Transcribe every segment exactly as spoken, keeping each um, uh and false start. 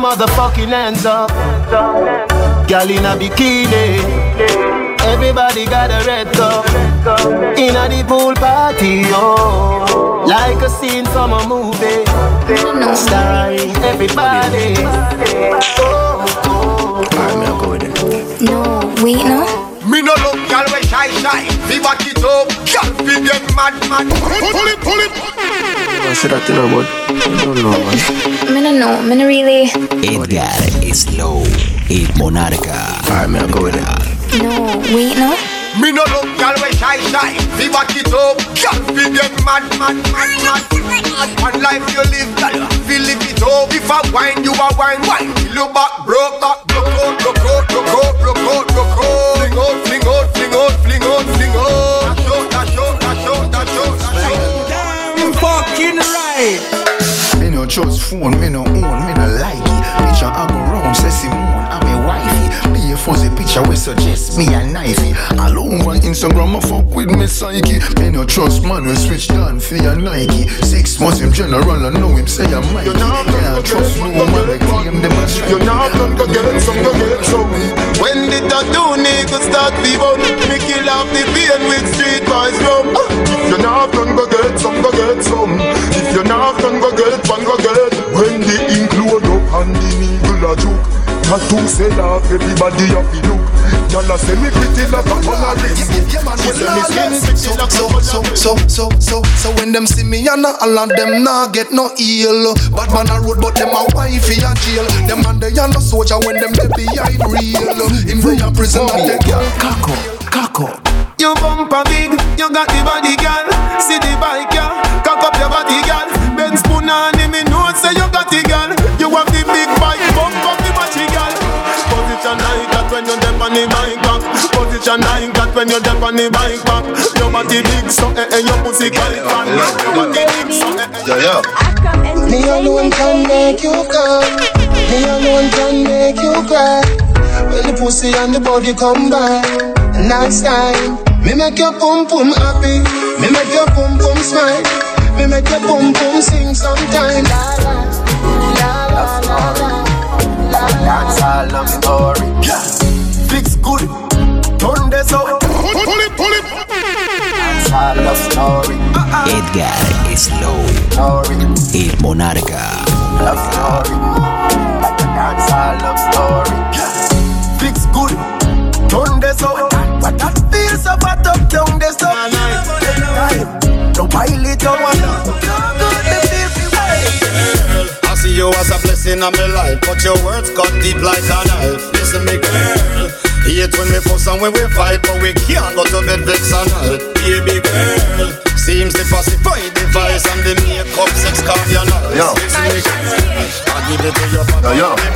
motherfucking hands up. Girl in a bikini. Everybody got a red cup. In a the pool party, oh. Like a scene from a movie. Starring everybody. Oh, oh, oh. No, wait, no. Me no look girl we shy shy. We back it up. Girl we get mad mad. Pull it, pull it. I said that to know about. I don't know, man. Me no know, me no really. Edgar is low. Eat Monarca. Alright, man, I'll go with it. No, wait, no. Me no look girl we shy shy. We back it up. Girl we get mad mad mad mad. One life you live, girl. We live it up. If I wine, you a wine wine. Look back, broke back, broke out, broke out, broke out, broke out, broke out. Fling out, fling out, fling out, fling out, fling out. Dash out, dash out, dash out, dash out. Damn fucking right. Me no trust phone, me no own, me no like it. Picture I go round, say Simone, I'm a wifey. Be a fuzzy picture we suggest me a knifey. All over Instagram, I fuck with me psyche. Me no trust man, we switch down for your Nike. Six months him general, I know him say I'm Mikey. Can't trust no man, I claim them as you're not gonna go get some, go get some. When the tattoo niggas start be bun, me kill off the pain with street boys rum. You're not gonna go get some, go get some. If you're not gonna go get one, go get. When the ink load up and the needle a joke, tattoo sell off, everybody have to look. Y'all say me pretty like a Polaris. So, so, so, so, so, so when them see me and all of them nah get no ill. Bad man a road but them a wifey a jail. Them and they a no soldier when them they behind real. Him they a prison and they girl cock up, cock up. You bumper big, you got the body girl. See the bike girl, cock up your body girl. Ben spoon on him, me know say you got the girl. You have the big bike, bump up the body girl. Position like that when you dep on the bike back. Position like that when you dep on the bike back. Your body big so eh eh your pussy quite fat. Your body big so eh eh. Yeah, yeah. Me alone can make you come. Me alone can make you cry. When the pussy and the body come back. Next time, me make your pum pum happy. Me make your pum pum smile. Me make your pum pum sing sometime. La la la la la la. That's all love story. Fix good, turn this up. Pull it, pull it. That's all love story. Edgar is low. Story. Eat Monarca. Love story. That's all love story. Fix good, turn this up. But that feels so fat up down the sun. Don't pile it on one. I see you as a blessing in my life, but your words cut deep like a knife. Listen me girl, hate when we fuss and when we fight, but we can't go to bed vex and all. Baby girl, seems the pacify device and the makeup sex cardianal. Listen me girl, I give it to your father.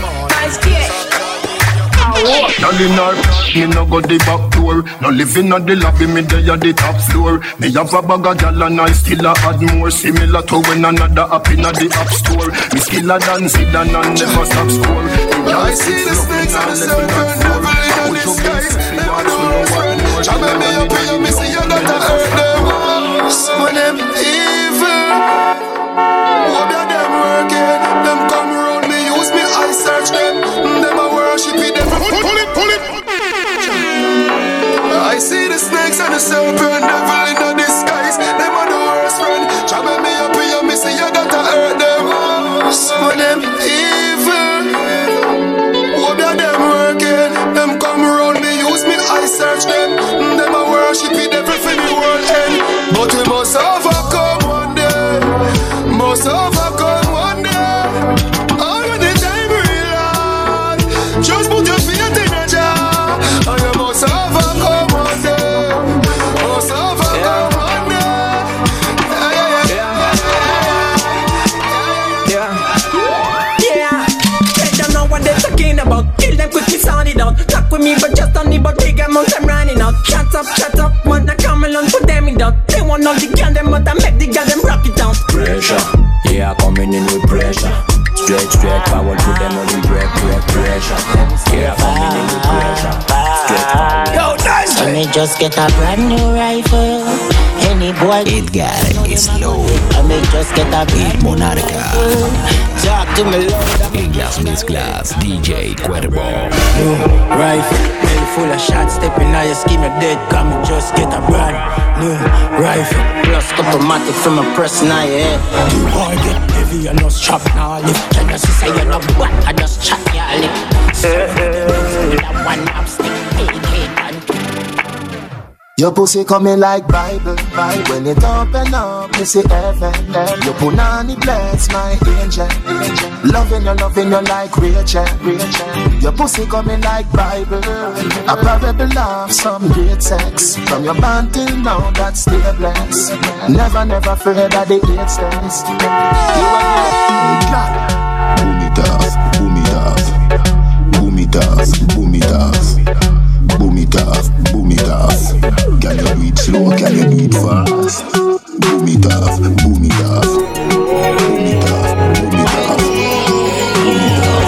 Y'all in our me no go the back door. No living on the lobby, me there at the top floor. Me have a bag of gal and I still a add more. Similar to when another up in the app store. Me still a dance it and I never stop score. I see the snakes and the serpent devil in the skies. Them are the worst friend. Trouble me up here, me see you got to hurt them. Some of them evil. Hope you them working. Them come around me, use me, I search them. Them a worship me, them pull it, pull it. I see the snakes and the serpent devil in the disguise. Them are the worst friend. Trouble me up here, me see you got to hurt them. Some of them evil. Hope you them working. Them come around me, use me, I search them. Them a worship me, devil for the world end. But we must overcome one day. Must overcome one day. All of the time real hard. Just put your feet in a jar. And you must overcome one day. Must overcome one day. Yeah, yeah, yeah. Yeah. They don't know what they're talking about. Kill them quickly, sound it out. Talk with me, but just on the but big amount I'm running out. Shut up, shut up, man, I come along, put them in down. They want all the girl, them, but I make the girl, them rock it down. Pressure, yeah, coming in with pressure. Straight, straight forward, put them on the break, break, pressure. Yeah, coming in with pressure. Straight forward. Yo, nice. Let me just get a brand new rifle. Any boy, Edgar is low. I may just get a Eat Monarca. Jack En las mezclas, D J Cuervo. New rifle, belly full of shots. Stepping out your scheme, you're dead. Come and just get a brand new rifle. Plus automatic from a press now, yeah. The war get heavy and no strap now. Lift can you say you're not bad? I just chat your lip. That one up stick, A K and your pussy coming like Bible, Bible. When it open up, me see heaven, heaven. Your punani bless my angel, angel. Loving you, loving you like Rachel, Rachel. Your pussy coming like Bible, a parable of some great sex. From your band till now, that's still blessed. Never, never afraid that the eight stays. You are God. Boom it off, boom it off, boom it off, boom it off. Boom it off, boom it off. Can you do it slow, can you do it fast? Boom it off, boom it off. Boom it off, boom it off. Boom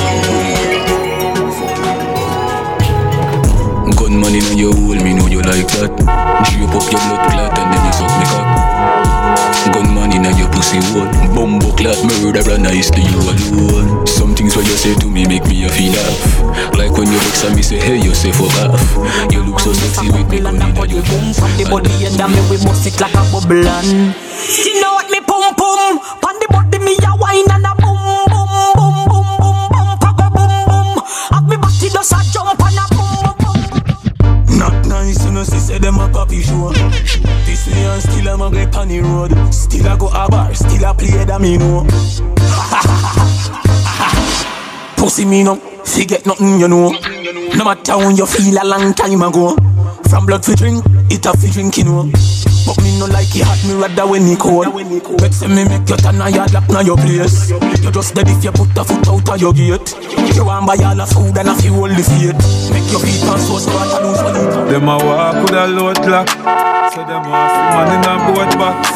it off. Gunman in your hole, me know you like that. Drape up your blood clot and then you suck me cock. Gunman in your pussy hole. Bumbo clot murderer, nice to you alone. Some things what you say to me make me a feel laugh. Like when you vex and me say, hey, you say fuck off. You look so sexy with me gun in your boom. From the body and me we bust it like a bubble and you know what me pum pum. Pon the body me a wine and a boom boom boom boom boom boom papa boom boom. Have me body does a jump and a boom boom. Not nice, you know, she say them a copy show. This way and still I'm a grip on the road. Still I go a bar, still I play that me know. Pussy me no, forget nothing you know. No matter when you feel a long time ago. From blood fi drink, it a fi drink you know. But me no like it hot, me rather when it cold. Make say me make you turn a yard lock na your place. You just dead if you put a foot out of your gate. You want buy all the food and a few hold the fate. Make your feet and so smart and lose money. Them a walk with a load clock, so them a see man in a boat box.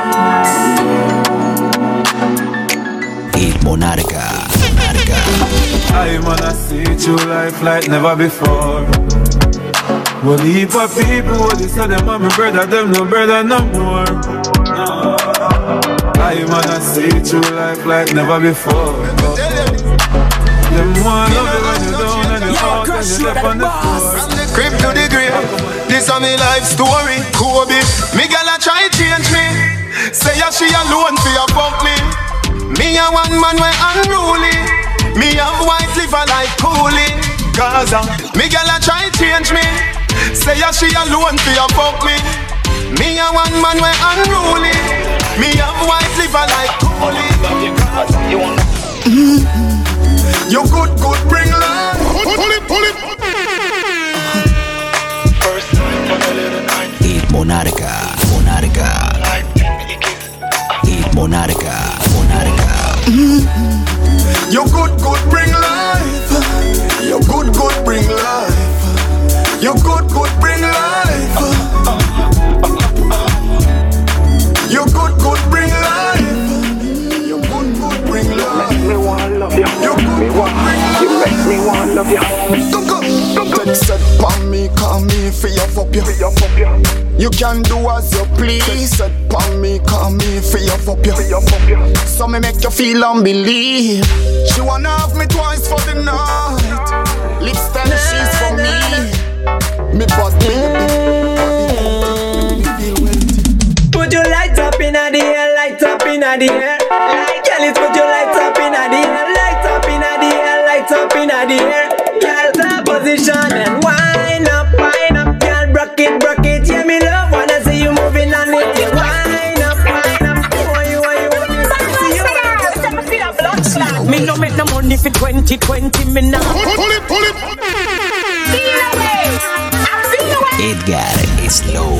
Hit Monarca, Monarca. I wanna see true life like never before. Well, heap of people, what they say them and my brother, them no brother no more. No. I wanna see true life like never before. Them want love you when you down and you out and you left on the floor. From the crib to the grave, this is my life story. Kobe, me girl a try change me. Say ya she alone for ya fuck me. Me a one man way unruly. Me have white liver like Cooley. Gaza, me girl a try change me. Say ya she alone for ya fuck me. Me a one man way unruly. Me have white liver like Cooley. Mm-hmm. You good, good, bring love. Pull it, pull it. Hit Monarca, Monarca. Hit Monarca, Monarca. Mm-hmm. You good, good, bring life. You good, good, bring life. You good, good, bring life. You good, good, bring life. You good, good, bring life. Me want love you. You good, me want, you make me want love you. Don't go, don't go. Take set pon me, call me, free up up you. Free up up you. You can do as you please. Set pon me, call me, free up up you. Free up up you. So me make you feel unbelief. She wanna have me twice for the night. Lips ten she's for me. Me body. Put your lights up in the air, lights up in the air. Girl, it's put your lights up in the air, lights up in the air, lights up in the air. Girl, top position and wind up, wind up. Girl, broke it, broke it. Yeah, me love wanna see you moving on it. Yeah, wind up, wind up. Why you, why you, why you? See you, why you? Me no make no money for twenty twenty. Me now. Pull it, pull it. Edgar Slow.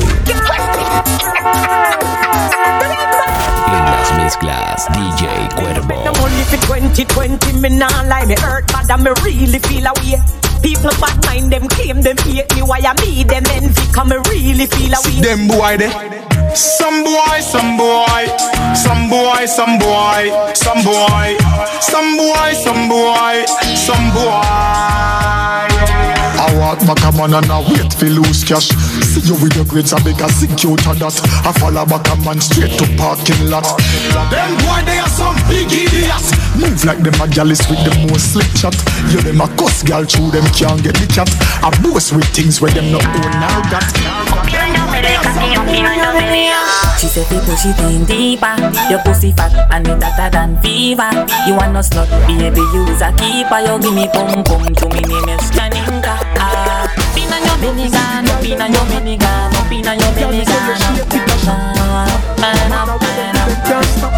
En las mezclas, D J Cuervo. No money for twenty twenty. Me nah lie, me hurt bad and me really feel away. People bad mind them claim them hate me. Why I me them envy? Come me really feel away. Them boy they. Some boy, some boy, some boy, some boy, some boy, some boy, some boy, some boy. I walk back a man and I wait for lose cash. See you with your grades, I make a secure to that. I follow back a man straight to parking lot. Them boy, they are some big idiots. Move move like them a gallus with the most slick chat. You them a cuss girl through them can't get the chat. I boast with things where them no own now got. She said they push it in deeper. Your pussy fat and it hotter than fever. You want no slut, baby, use a keeper. You give me pum pum to me name is Janinka. Ah, pin on your belly gun, pin on your belly gun, pin on your belly gun. Man up, man up, Can't stop,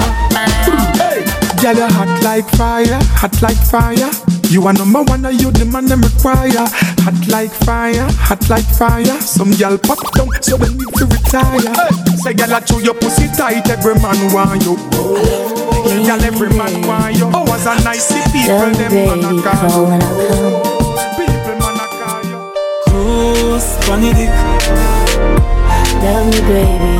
yeah. Girl, you hot like fire, hot like fire. You are number one, and you the man them require. Hot like fire, hot like fire. Some girl pop down, so they need to retire. Hey. Say girl, I chew your pussy tight, every man want you. Girl, every man want you. Oh, was a nice people, them man a call you. People man a call you. Cruise, funny dick. Love me, baby.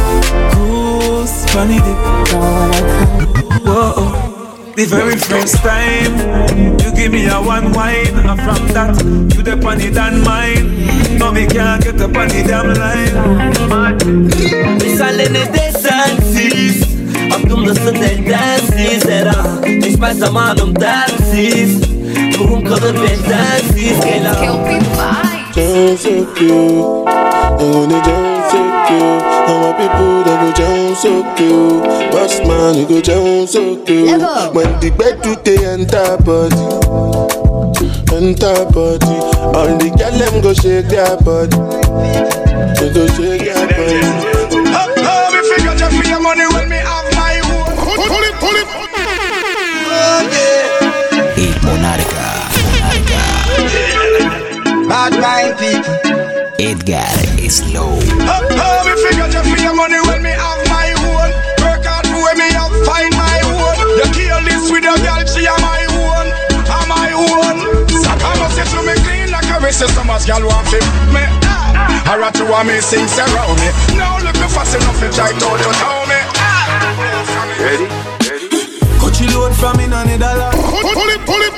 Cruise, funny dick. Don't wanna come. Whoa. The very first time you give me a one wine, and from that you the funny than mine. No, me can't get up on the damn line. Wir alle in Distances, auf dem das sind der Dances, era. Ich weiß am Mann um Dances, warum kommt der Dances, genau. Jump so cute, I wanna jump so cute. All my people they go jump so cute. Boss man you go jump so cute. When the bed do they enter body, enter body. All the girl them go shake their body, they go shake their body. Oh, oh, me figure just for your money when me have my own. Pull it, pull it. Oh yeah. El Monarca, Monarca. Bad mind people. Edgar Slow. Oh, oh, me figure just for your money when me have my own. Work hard for when me have find my own. You kill this with your girl, she are my own. I'm my own. I must say to me clean like a racist. So much girl want to me. I rather to want me sing around me. Now look me fast enough to try to tell me. Ready? Ready? Cut you load from in on the dollar. Pull it, pull it.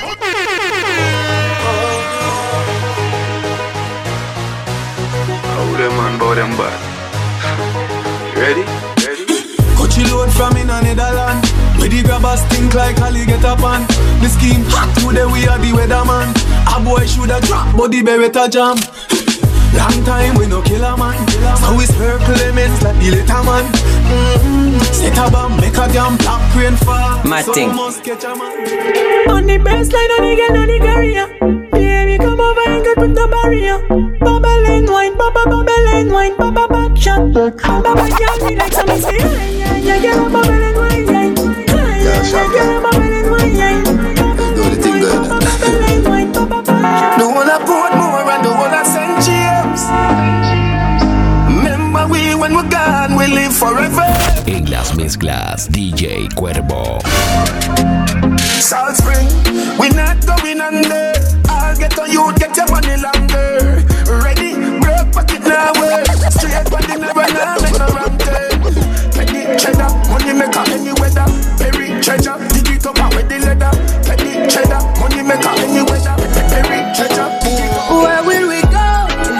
How them man bow them bad? Ready? Ready? Cut you load from in on the dollar. Where the grabbers think like Holly get up on. The scheme hot today we are the weatherman. A boy shoulda drop but the beretta jam. Long time we no kill a man. So we circle lemons like the little man. Mm-hmm. Set a bomb, make a damn black rain fall. My so thing. must catch a man. On the baseline, on the girl, on the career. Baby, come over and get with the barrier. Bubble and wine, bubble, bubble and wine, bubble back shot. Bubble back shot, me like some say, yeah, yeah, yeah, bubble and wine, yeah, yeah, yeah, bubble and wine, yeah. Do the thing going on. The one I put more and the one I send James. Remember we when we're gone, we live forever. En las mezclas, D J Cuervo. Salt Spring, we not going under. I'll get on you, get your money longer. Ready, broke pocket now, way. Straight body never now, make no wrong turn. Penny cheddar, money maker any weather. Perry treasure, dig it up out with the leather. Penny cheddar, money maker any weather. Perry treasure, dig it up. Where will we go?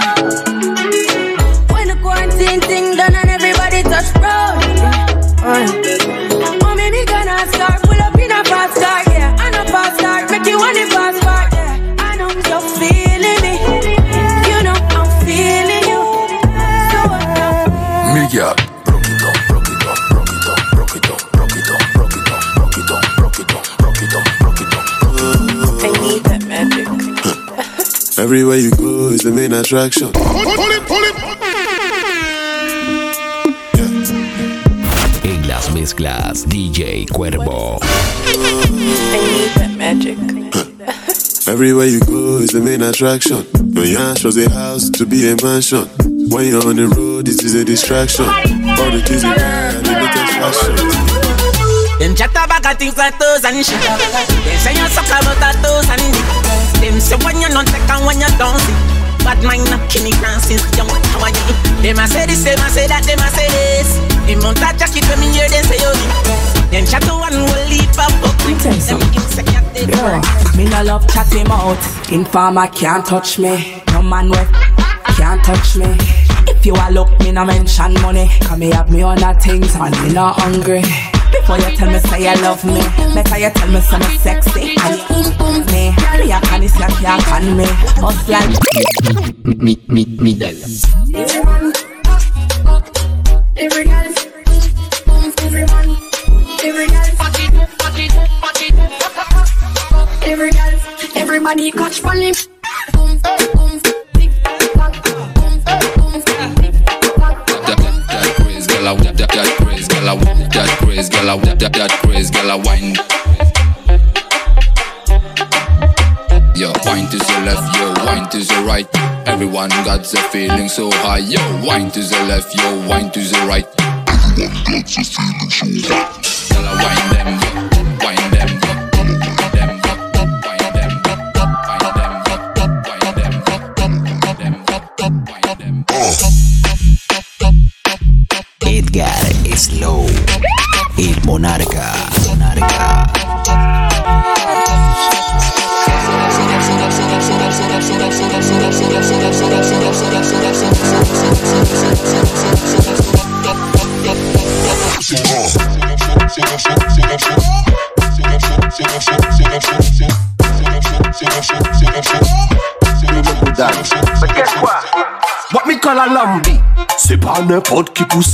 When the quarantine thing done and everybody touch road. Oh, maybe gonna start, pull up in a fast car, yeah. And a fast start, make you want it fast part, yeah. I know you're feeling me, you know I'm feeling you. So what now? Me yeah. Broke it up, broke it up, broke it up, broke it up, broke it up, broke it up, broke it up, broke it up, broke it up, broke it up, broke it up. I need that magic. Everywhere you go is the main attraction. Pull it, pull it. En las mezclas, D J Cuervo. I need that magic. Everywhere you go is the main attraction. Your yash was a house to be a mansion. When you're on the road, this is a distraction. All the kids you buy are the latest fashion. Them chat about a things like toes and shit. They say you suck about a toes and dick. Them say when you not take and when you don't see. Bad mind not killing grand since young. How are you? Them a say this, them a say that, them a say this. Them mount a jacket when me hear them say yo. Them chat to one will leap up. Them insecure they yeah. Me no love chat him out. Informer can't touch me. No man with can't touch me. If you a look, me no mention money. Cause me have me on a things and me not hungry. Before you tell me say you love me, better you tell me say me sexy. Me, me a can is like you can me. Hustle. Mi, mi, middle. Every girl, everyone, every girl, every girl, everybody catch for him. That craze, girl, I that that craze, girl, I that craze, girl, I that that craze, girl, I wine. Yo, wine to the left, yo, wine to the right. Everyone got the feeling so high. Yo, wine to the left, yo, wine to the right. Everyone got the feeling so high. Girl, I wine them, yo, wine them, yo, wine them, yo, wine them, yo, wine them, yo, wine them, yo, wine them, yo, wine them. Edgar Slow, el Monarca, Monarca. But guess what? What me call a lambi? C'est pas n'importe qui pousse.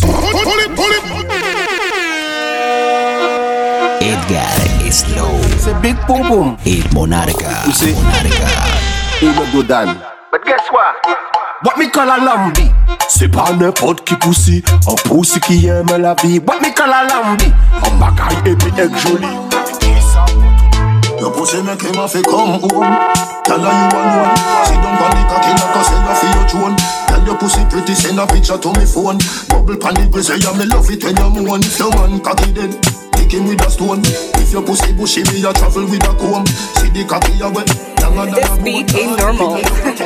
Edgar Slow, c'est Big Pum Pum, el Monarca, Monarca. Uno Godan. But guess what? What me call a lambi? C'est pas n'importe qui poussi, un poussi qui aime la vie. What me call a lambi? Un bagaille épée et joli. Your pussy make him a fi come home. Tell her you alone. Sit down on the cocky like a seller for your throne. Tell your pussy pretty, send a picture to me phone. Bubble pan the grizzly, yeah me love it when you moan. If your man cocky dead, kick him with a stone. If your pussy bushy, me a travel with a comb. See the cocky a wet. This beat ain't normal.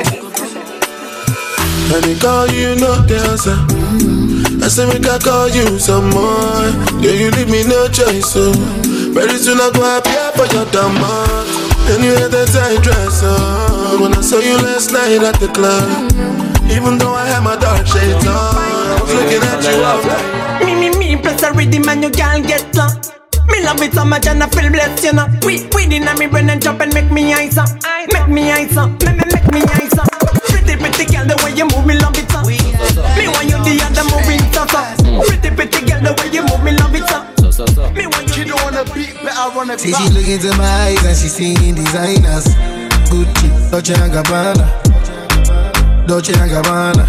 And they call you no dancer. I say we can call you some more. Yeah, you leave me no choice, so very soon I go happy for your demand. And you had that tight dress on when I saw you last night at the club. Even though I had my dark shades on, I was looking at you all right. Me, me, me, plus a rhythm and you can't get low. Me love it so much and I feel blessed, you know. We, we dinner me brain and jump and make me eyes up. Make me eyes up, make me, make me eyes up. Pretty, pretty girl, the way you move, me love it so. Me want you the other moving so, so. Pretty, pretty girl, the way you move, me love it so. Me want you. She don't wanna beat, but I wanna see she look into my eyes and she seeing designers. Gucci, Dolce and Gabbana, Dolce and Gabbana.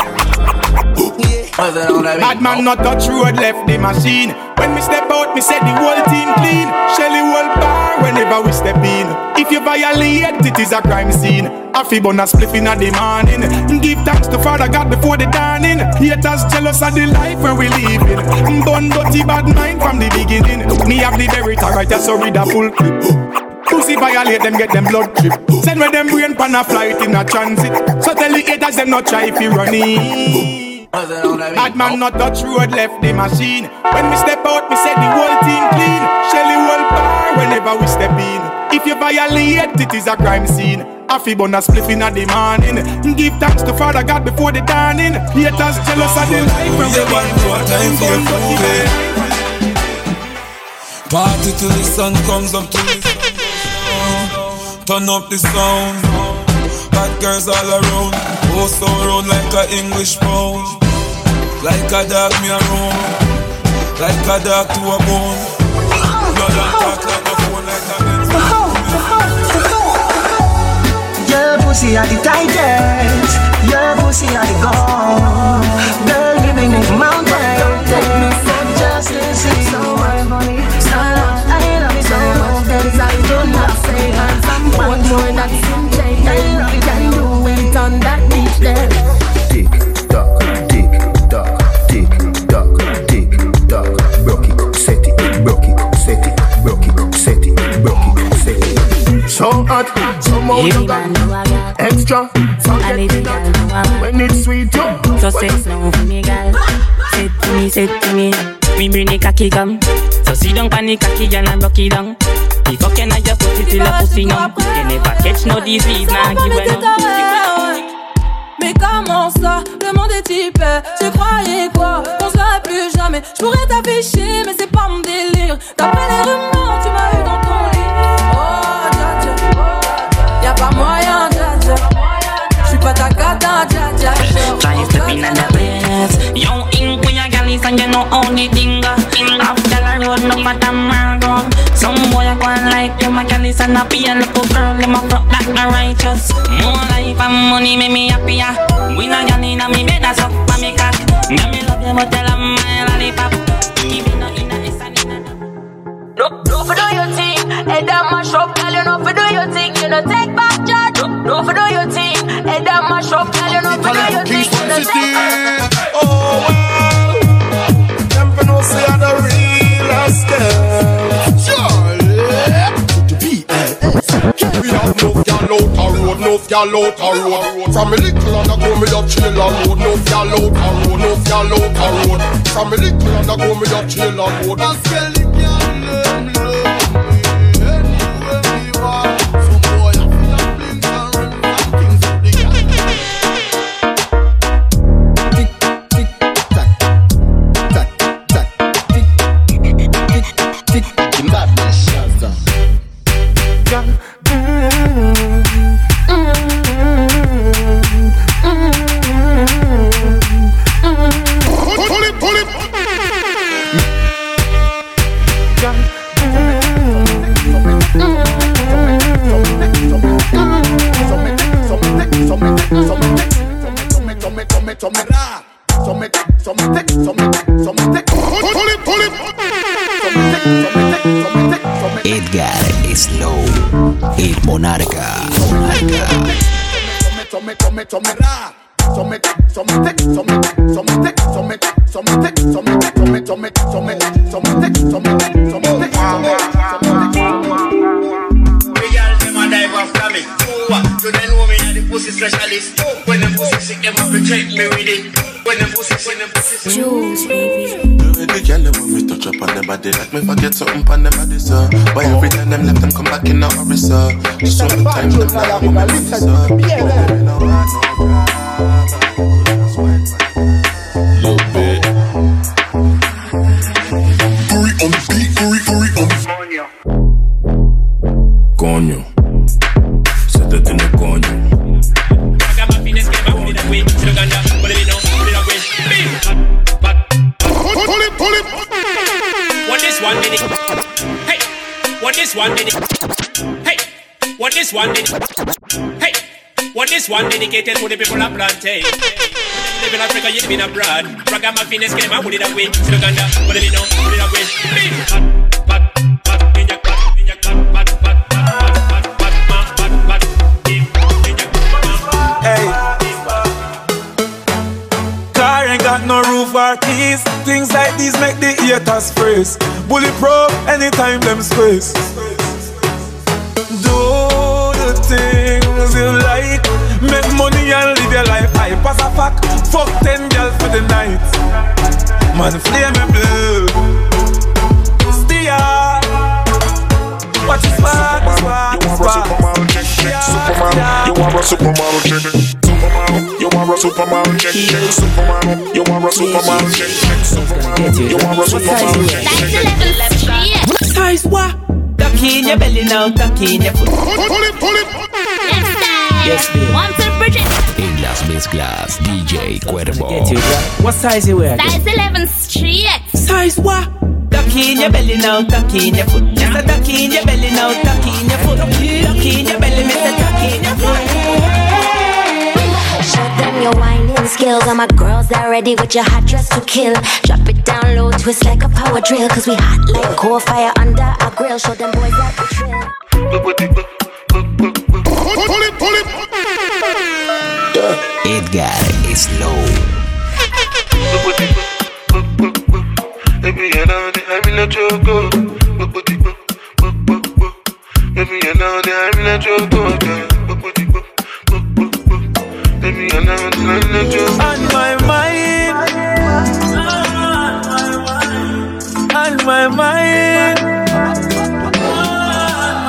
Bad man not touch road, left the machine. When me step out, me set the whole team clean. Shelly whole bar whenever we step in. If you violate, it is a crime scene. I feel bona spliff in the morning. Give thanks to Father God before the dawning. Haters jealous of the life where we living. Bun dirty bad mind from the beginning. Me have the berita right, so read a full clip. Pussy violate them, get them blood trip. Send where them brain pan a flight in a transit. So tell the haters them not try if you run it. Bad man not touch road, left the machine. When we step out, me set the whole team clean. Shelly whole bar whenever we step in. If you violate, it is a crime scene. I feel bona spliff in the morning. Give thanks to Father God before the dawning. Haters jealous of the life when we want more time for your Party till the sun comes up to the sun. Turn up the sound. Bad girls all around. Oh, so round like a English pound. Like a dog me around. Like a dog to a bone. Blood and talk like a phone. Like a Benz. Your pussy are the tightest. Your pussy are the gold. Girl living in the mountains. Just to see so much money. So much I love you so much. That is I do not say. One more that's in jail. You can do it on that beach there. Tick tock, tick tock, tick tock, tick tock. Broke it, set it, broke it, set it, broke it, set it, broke it, set it. So hot, so more you got extra. Forget it when it's sweet, yo. So say no for me, girl. Say to me, say to me. Me bring the cocky come. So sit down pan the cocky, girl, and broke it down. The fucking I just put it till a pussy numb. You never catch no disease, nah give a no. Mais comment ça, le monde est hyper. Tu croyais quoi, qu'on se verrait plus jamais. J'pourrais t'afficher, mais c'est pas mon délire. D'après les rumeurs, tu m'as eu dans ton lit. Oh, dja dja, y'a pas moyen, dja dja. J'suis pas ta gata, dja dja. Try stepping in the place. Young ink with your galleys and you know how the thing go. After the road, no matter my road. Some boy a go like them a galleys and a be a little girl. Them a front like the righteous. More life and money make me happier. We not gal inna me bed a suck for me cock. Girl me love you but tell 'em my lollipop. Even though inna this and inna that. No, no for do your thing, head down mash up, girl. You know for do your thing, you know take back charge. No, no for do your thing, head down mash up, girl. You know for do your thing, you know take back charge. Oh well, them for no say I'm the realest girl. Surely, to be we have no gal out a road, no gal out a road. From me little and I go me up chill a road, no gal out a road, no gal out a road. From me little and I go me up chill a road. And tell the gal them love me anywhere we want. Some boy I feel a blink and run from things up the gal. Tick tick tack, tack tack, tick tick tick tick. In that Shazza. Gal. Pull it, pull it. Edgar Slow, el Monarca, Monarca. You then know me and the pussy specialist. When them pussy sick, them have to check me with it. When them pussy, when them pussy Jules, baby. The girl them want me touch up on them body like me forget something on them body, sir. But every time them left them come back in a hurry, sir. Sometimes them like woman, sir. Little bit. Curry on the beat, curry, curry on the coño. Se tiene coño. Pull it, pull it. What this one minute? Hey, what this one minute? Hey, what this one minute? Hey, what this one dedicated to the people of plantain. Live in Africa, you live in abroad. Ragamuffin is came out with it away. Uganda, put it in, put it away. Pat, pat, pat, in your pat, in your pat, pat, pat, pat, pat, pat, pat, pat, Hey. Car ain't got no roof or keys. Things like these make the haters freeze. Bulletproof anytime them squeeze. Do the things you like. Make money and live your life. I pass a fuck. Fuck ten girls for the night. Man flame me blue. Steer. Watch this part, this part, this part. Superman, you are a supermodel chick. Superman, you are a supermodel chick. Superman, you are a supermodel chick. Superman, you are a supermodel chick. Size what? Tuck in your belly now, tuck in your foot. Pull it, pull it. Yes, babe. One to Bridget. En las mezclas, D J Cuervo. What size you wear? Size eleven straight. Size what? Tuck in your belly now, tuck in your foot. Just a tuck in your belly now, tuck in your foot. Tuck in your belly, mister, tuck in your foot. Show them your whining skills. All my girls are ready with your hot dress to kill. Drop it down low, twist like a power drill. Cause we hot like coal fire under our grill. Show them boys that we trill. Pull it, pull it. Edgar Slow. Baby, you know that I'm in a choco. Baby, you know that I'm in a choco. Baby, you know that I'm in a choco. On my mind, on my mind,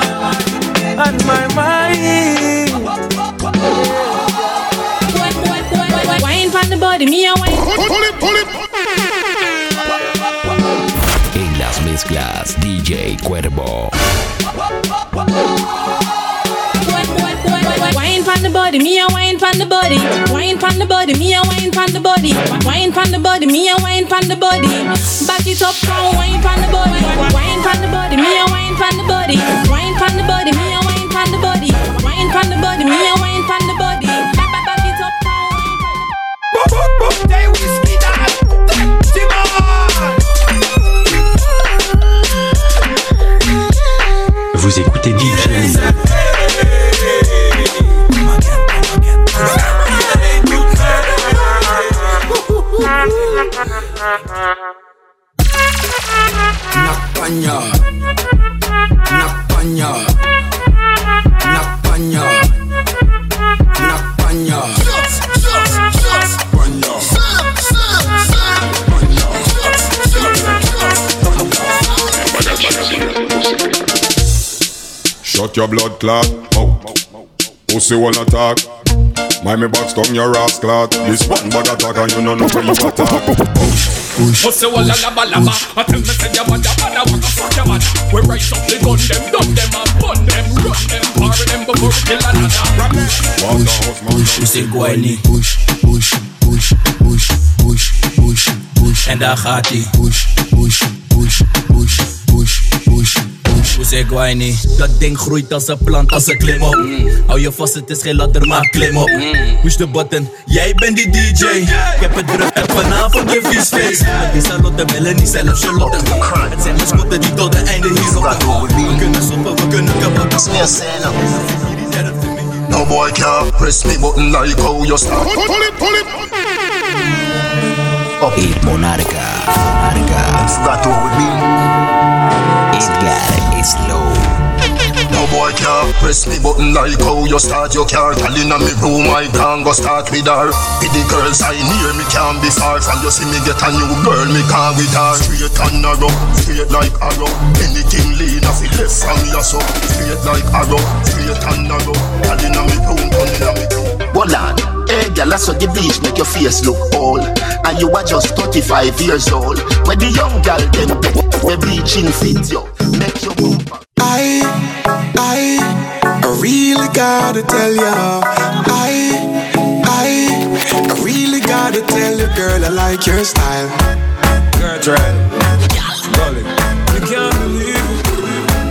on my mind. body, me a wine. Pull it, pull it. En las mezclas, D J Cuervo. Wine pon the body, me a wine pon the body. Wine pon the body, me a wine pon the body. Wine pon the body, me a wine pon the body. Back it up, come wine pon the body. Wine pon the body, me a wine pon the body. Wine pon the body, me a wine pon the body. Wine pon the body, me a wine pon the body. Back it up, come wine pon the body. They whiskey that, Vous écoutez D J. Nakpanya, Nakpanya, Nakpanya, Nakpanya. Shut your blood clot mouth. Pussy wanna talk. Mind me box down your ass clot. This one bag attack and you know no where you attack. Push, Pussy walla laba laba. I tell me say ya bada bada waka fuck ya bada. We rise up the gun them, dumb them and bun them, run them, parry them before we kill another. Walk the house man. Pussy guayni. Push, push, push, push, push, push, push. En daar gaat ie. Push, push, push, push, push, push. Pussy guayni. Dat ding groeit als een plant, als een klim op. Hou je vast, het is geen ladder, maar klim op. Push the button, jij bent die D J. Ik heb het druk en vanavond de viesfeest. Met die Charlotte, Melanie, zelf Charlotte. Het zijn mascotten die tot het einde hier rotten. We kunnen stoppen, we kunnen kapot. No boy can't press me button like how you start. Pull it, pull it. El Monarca, Monarca. Start with me. Edgar is low. No boy can't press me button like how you start. You can't tell in me room I can't go start with her. With the girls I near me can't be far from. You see me get a new girl me can't with her. Straight and narrow, straight like arrow. Anything lean off it left from your soul. Straight like arrow, straight and narrow. Tell in me room, turn in me room. Hold on, hey girl, I saw the bleach make your face look old. And you are just thirty-five years old. When the young girl them, we bleaching fit you, make your move. I, I, I really gotta tell ya. I, I, I really gotta tell you, girl, I like your style. Girl, try it. You can't believe it.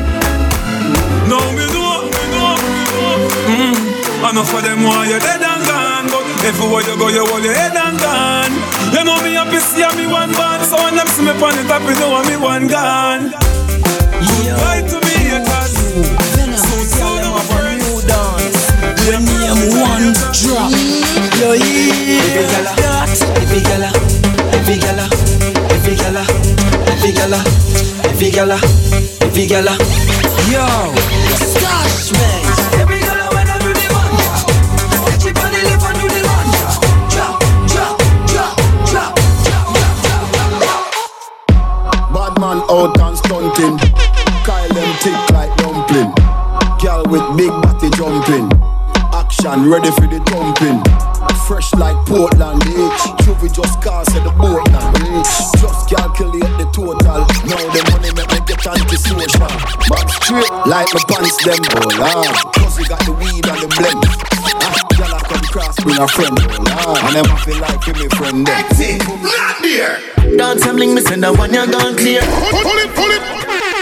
No, me know, me know, me know. Mm. Enough of them want you dead and gone, but everywhere you go, you hold your head and gone. You know me happy see me one band, so when them see me on the top, you know me one gone. Lie to me, haters. So soon I'm a friend. When me am one drop. Yo, yeah. Every gala, every gala, every gala, every gala, every gala, every gala, every gala. Yo, Stash man. Every gala when I do the one drop. Catch it on the left and do the one drop. Drop, drop, drop, drop, drop. Bad man out and stunting. Kyle them thick like dumpling. Girl with big body jumping. Action ready for the thumping. Fresh like Portland, eh? Juvie just cast at the Portland, eh? Just calculate the total. Now the money make me get anti-social. Back straight like my pants them, oh lord. Cause we got the weed and the blend. Ah, girl I come cross bring a friend, oh lord. And them I feel like me friend them. Tick, not there. Dance and bling me send that one you gone clear. Pull it, pull it.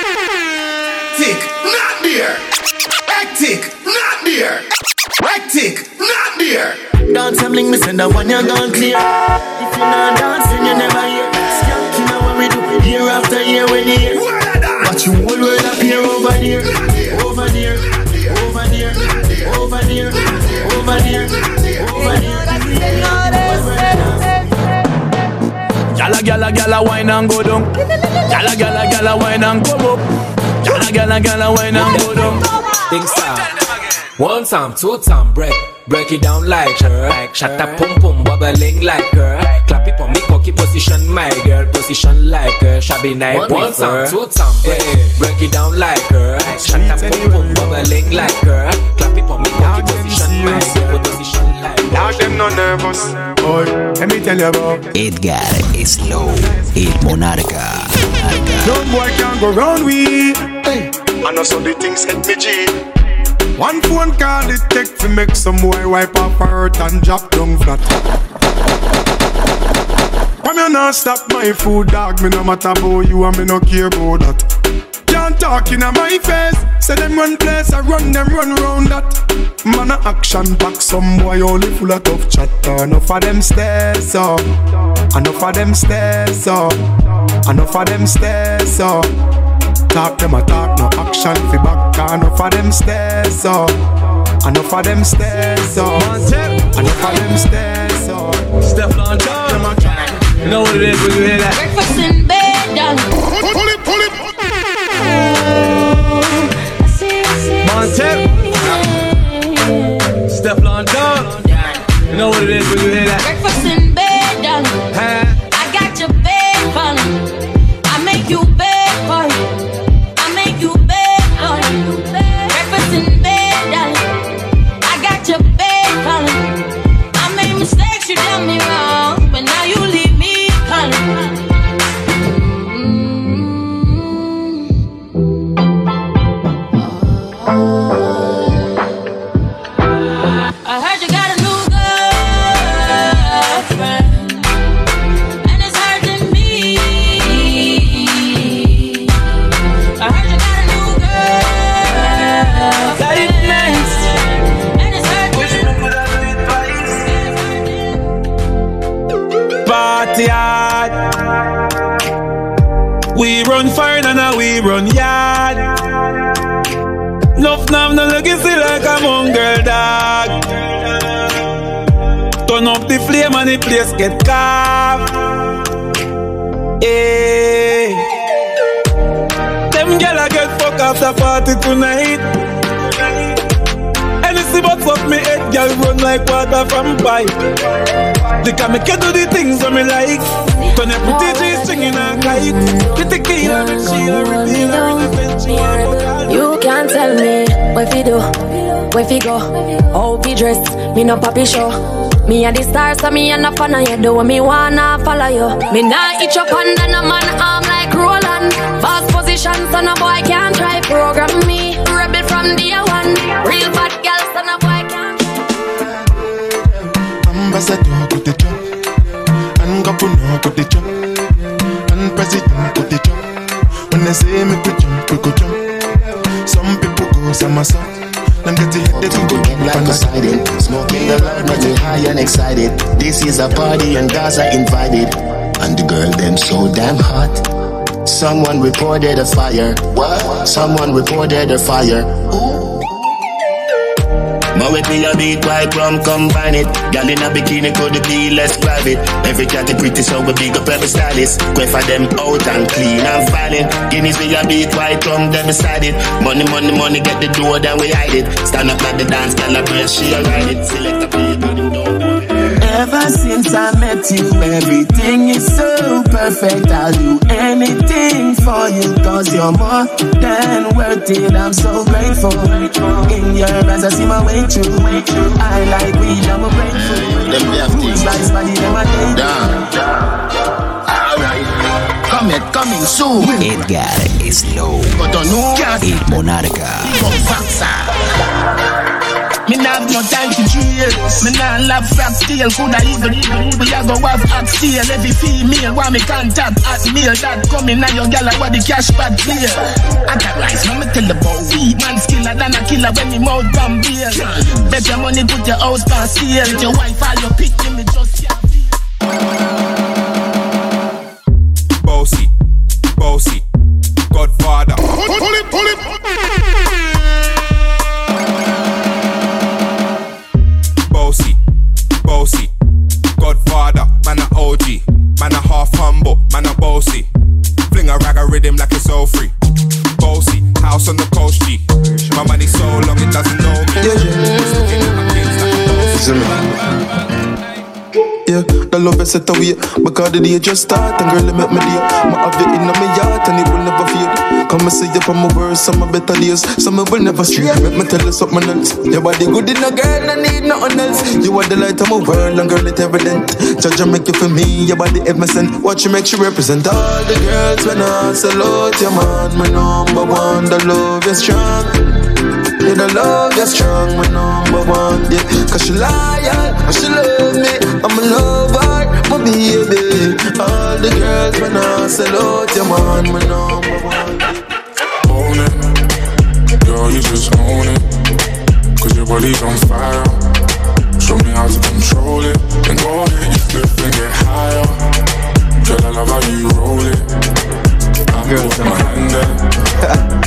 Tick, not there. Tick, not there. Tick, not there. Dance and bling me send that one you gone clear. If you not dancing you never hear. Skanking now what we do year after year when you hear. But you whole world appear over there. Over there, over there, over there, over there, over there. Gala gala gala wine and go down. Gala gala gala wine and come up. Gala gala gala wine and go down. Think stop. One time, two time, break. Break it down like her. Shut up, pum pum, bubbling like her. Clap it on me, cocky position, my girl. Position like her. Shabby night, one time, two time, break. Break it down like her. Shut up, pum pum, bubbling like her. Clap it on me, cocky position, my girl. Position like her. Now them no nervous, boy. Let me tell you about Edgar Slow, el Monarca. Young boy can't go round we. Hey. I know some the things hit me G. One phone call it take to make some boy wipe off her hurt and drop down flat. When you not stop my food dog, me no matter about you and me no care about that. Can't talk in my face. Say them run place, I run them run round that. Man a action back, some boy only full of tough chatter. Enough of them stairs up, enough of them stairs up, enough of them stairs up. Talk them a talk, no action fi back. Enough of them stairs up, enough of them stairs up, enough of them stairs up. Step on top, you know what it is when you hear that. Breakfast in bed, done. Pull it, pull it. Montep, step on top, you know what it is when you hear that. Breakfast in bed, done. Huh? I got your bed, fun. I make you bed, boy. I make you bed, boy. Breakfast in bed, done. I got your bed, fun. I made mistakes, you done me wrong, but now you leave me, fun. We run fire and we run yard. Nuff nav no legacy like a mongrel dog. Turn up the flame and the place get carved. Hey. Them gyal a get fuck after party tonight. Anything but fuck me head, gyal run like water from pipe. They can make you do the things that me like. Turn your pretty G string in a kite. Pretty key and she a reveal her defense. You can't tell me where fi do, where fi go, how fi dress. Me no papi show. Me and the stars, so me and a fan of you. Do what me wanna follow you. Me nah itch up under no man arm like Roland. Fast position, so no boy can't try program me. Rebel from day one. Real bad girl, so no boy can't. Ambassador to the job, and governor to the job, and president to the job. When they say me go jump, we go jump. Some people go somersault. Them get the head, they go get like excited. Smoking the loud, make me high and excited. This is a party and guys are invited. And the girl them so damn hot. Someone reported a fire. What? Someone reported a fire. Ooh. Now with me a beat white rum combine it. Girl in a bikini could be less private. Every cat is pretty so we big up every stylist. Quay for them out and clean and violent. Guineas we a beat white rum them beside it. Money money money get the door then we hide it. Stand up like the dance girl a press she a ride it. Select a play but them don't know it. Ever since I met you, everything is so perfect. I'll do anything for you, cause you're more than worth it. I'm so grateful. In your eyes I see my way through. I like weed, I'm a grateful. Who's nice body, them a day. Alright, come it, coming soon. Edgar Slow, el Monarca. Me nah have no time to chill. Me nah love frack steel. Coulda even we a go have act steel. Every female want me contact at mail. That coming now your gal what the cash pad clear. I got rice, me tell about weed. Man skiller than a killer when me mouth bomb beer. Bet your money put your house for sale. Your wife all your pick me just yeah. Bossy, bossy, Godfather. Pull it, pull it. Bossy, bossy, Godfather, man a O G, man a half humble, man a bossy. Fling a rag a rhythm like it's all free. Bossy, house on the coast G. My money so long it doesn't know me. It's looking at my kids like a bossy. Yeah, the love is set away because the day just start and girl, you make me dear. My have it in my heart and it will never fade. Come and see you from my worst, some of better days. Some will never stray. Let me tell you something else. Your body good in a girl, I need nothing else. You are the light of my world and girl, it's evident. Judge make you for me, your body ever sent. Watch you make you represent all the girls when I salute your man. My number one, the love is strong. Yeah, the love is strong, my number one. Yeah, cause she loyal and she love me. I'm a lover, my baby. All the girls when I salute your man, my number one. Own it, girl, you just own it. Cause your body's on fire. Show me how to control it. And go ahead, lift and get higher. Girl, I love how you roll it. I'm put my hand there.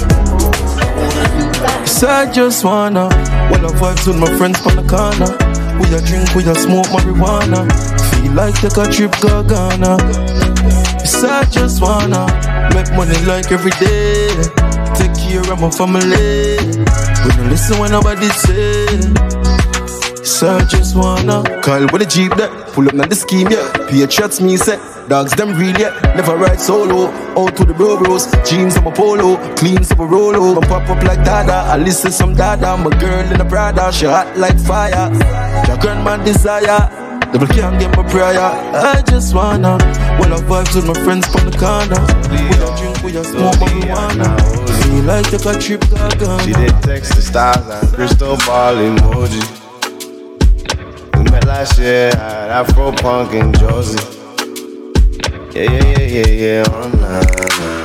So I just wanna while I vibes with my friends from the corner. We a drink, we a smoke marijuana. Feel like take a trip, go Ghana. So I just wanna make money like every day. Take care of my family. We don't listen when nobody say. So I just wanna call with a Jeep that pull up on the scheme, yeah. Patriots me set. Dogs them real yet, never ride solo. Out to the bro bros, jeans on my polo, clean up a rolo. I pop up like Dada, I listen some Dada. My girl in a Prada, she hot like fire. Your grandma desire, devil can't get my prayer. I just wanna, well I vibes with my friends from the corner. We a drink, we a smoke marijuana. Feel like take a trip, Ghana. She did text the stars and crystal ball emoji. We met last year at Afro Punk in Josie. Yeah, yeah, yeah, yeah, yeah, oh nah, nah.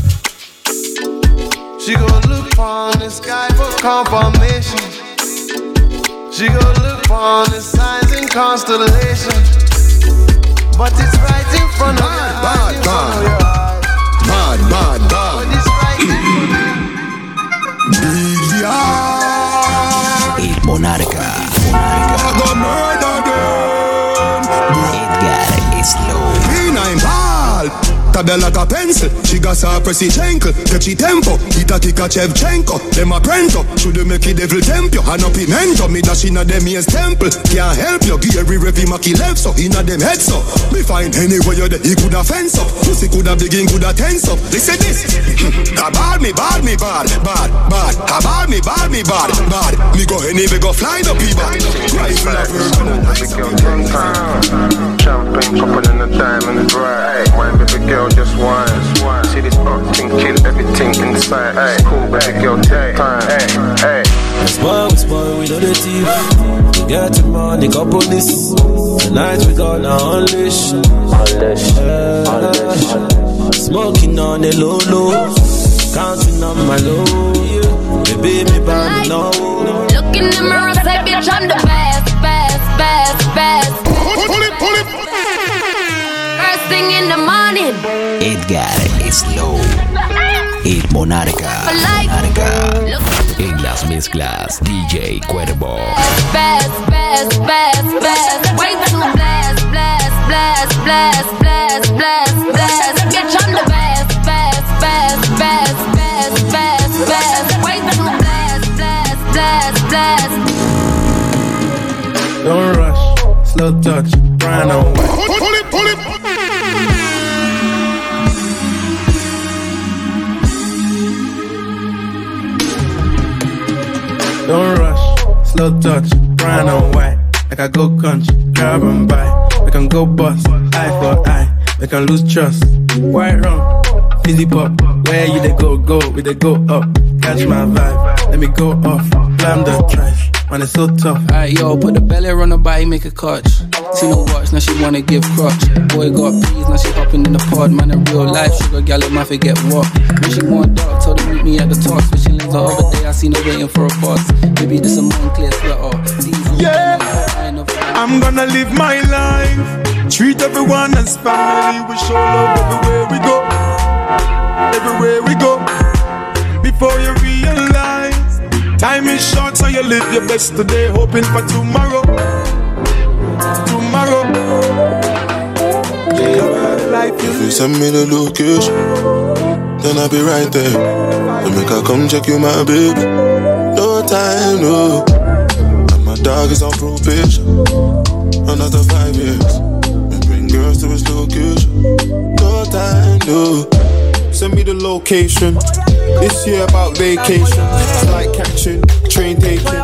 She gon' look on the sky for confirmation. She gon' look on the signs and constellations. But it's right in front of your eyes. Bad, bad, bad, bad. But it's right in El Monarca, Monarca. Edgar is low. Tabella like a pencil, she got her pressy chankle. Catchy tempo, hit a kick a Chevchenko. Them a prento, should make the devil tempt you. And a pimento, me dash inna them ears temple. Can't help you, Gary Revy Maki left so inna them head so. Me find anywhere you there, he coulda fence up. Pussy coulda begin, coulda tense up. Listen this, a bad me, bad me, bad, bad, bad. A bad me, bad me, bad, bad. Me go anywhere, go fly the people. Rifle a verb. Champagne popping in the diamond bright. Wine baby girl just wine. See this up thing kill everything inside. Ay, cool baby girl take time. Hey, hey. We spoil, we spoil, we know the thief. We get the money, got police. Tonight we gonna unleash. Unleash, unleash. Smoking on the low low. Counting on my low. Baby, me buy me now. Look in the mirror, say bitch I'm the best, best, best, best. Pull it, pull it. First thing in the morning. Edgar is low. El Monarca, Monarca. En las mezclas, D J Cuervo. Best, best, best, best. Way too blast, blast, blast, blast, blast, blast, blast. Bitch I'm the best, best, best, best, best, best, best. Way too blast, blast, blast, blast. Don't rush, slow touch, brown and white. Pull it, pull it. Don't rush, slow touch, brown and white. Like I go country, grab and buy. We can go bust, eye for eye. We can lose trust. White rum, fizzy pop. Where you they go, go, we they go up. Catch my vibe, let me go off. Climb the trash, man it's so tough. Alright yo, put the belly on the body, make a catch. See no watch, now she wanna give crutch. Boy got peas, now she hopping in the pod. Man in real life, sugar gal it might forget what. When she want dark, told her meet me at the top. Switching lanes the other day, I seen her waiting for a bus. Maybe this a Moncler sweater. Yeah, I'm gonna live my life. Treat everyone as family. We show love everywhere we go. Everywhere we go. Before you realize, time is short, so you live your best today, hoping for tomorrow. Tomorrow. Yeah, if you send me the location, then I'll be right there. You make her come check you, my baby. No time, no. And my dog is on probation. And down after five years. And bring girls to his location. No time, no. Send me the location. This year about vacation. Flight catching, train taking.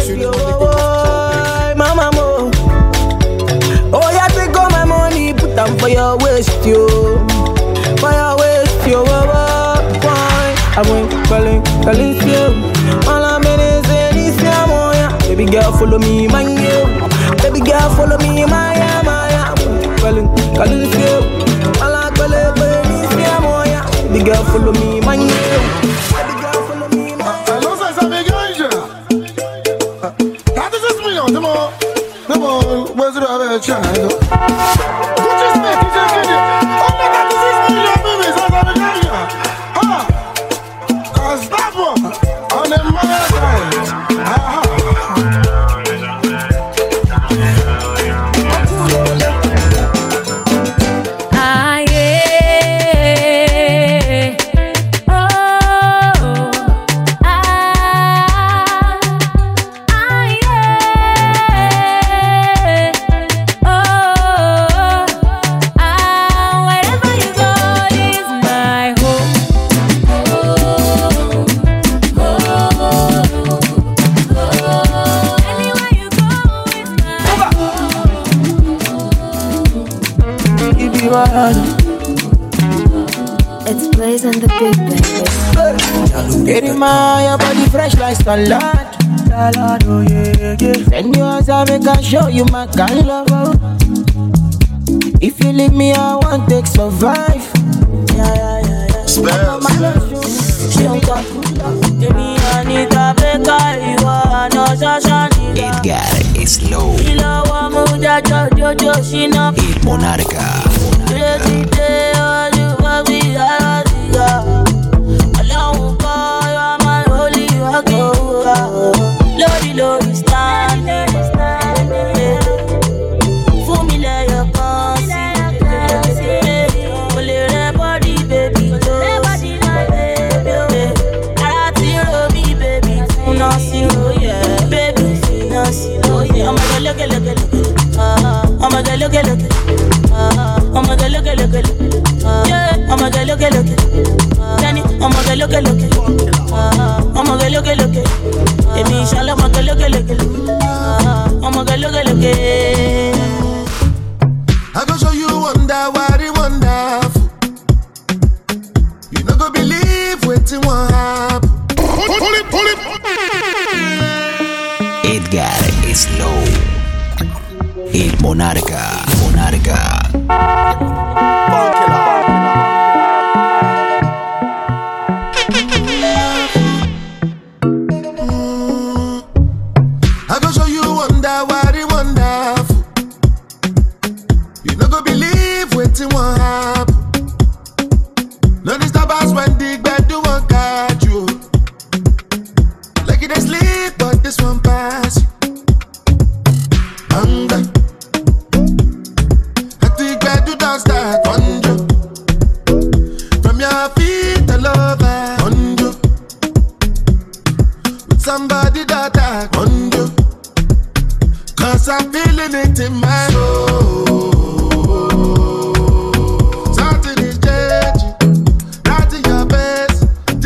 Mama mo. Oh yeah, take all my money, put them for your waist, yo. For your waist, yo. Why? I went calling, calling you. All I'm in is this yeah. Baby girl, follow me, my yo. Baby girl, follow me, my yeah, my yeah. Calling, calling you. All I'm calling, this yeah. Baby girl, follow me, my yo. Baby girl, follow me, my yeah. Hello, ça ça m'égage. That is just me, come on. Come on, where's the other child? Good is me, he's a kid. Oh my God, this is me, baby, ça ça m'égage. Ah, stop on the mother side. Ah. It's Blaze and the Big Bang. Getting my your body fresh like salad. Salad, oh yeah, yeah. Send you as I make I show you my kind love. If you leave me, I want to survive. Yeah, yeah, yeah, yeah. Spells. Edgar Slow. El Monarca. Lodi, Lodi, standing. For me, let your conscience. Only red body, baby. Nobody, my baby. I zero me, baby. No zero, yeah. Baby, no zero, yeah. I'm gonna look at, look at, look at. I'm gonna look at, look at. I'm gonna look at, look at. Yeah, I'm gonna look at, look at. Danny, I'm gonna look at, look at. I'm gonna look at, look at. Baby, inshallah, I'm gonna look at, look at. I'm gonna look at, look at. I go show you wonder, what it wonderful. You not gonna believe what you want happen. Pull it, pull it. Edgar Slow. El Monarca. Monarca. I go show you wonder, what it wonderful. You not gonna believe what you want happen. No disturb us when the bed do one catch you. Like it is sleep, but this one pass you. Hunger. I think I do dance that conjure. From your feet all over conjure. With somebody that I conjure. Cause I'm feeling it in my soul. Something is changing. Not in your best.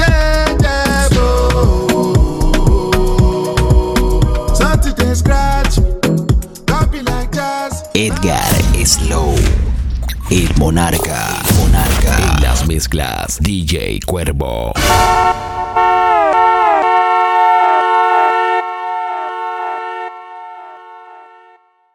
Something they scratch me. Don't be like jazz. Edgar Slow. El Monarca. Monarca. En las mezclas D J Cuervo.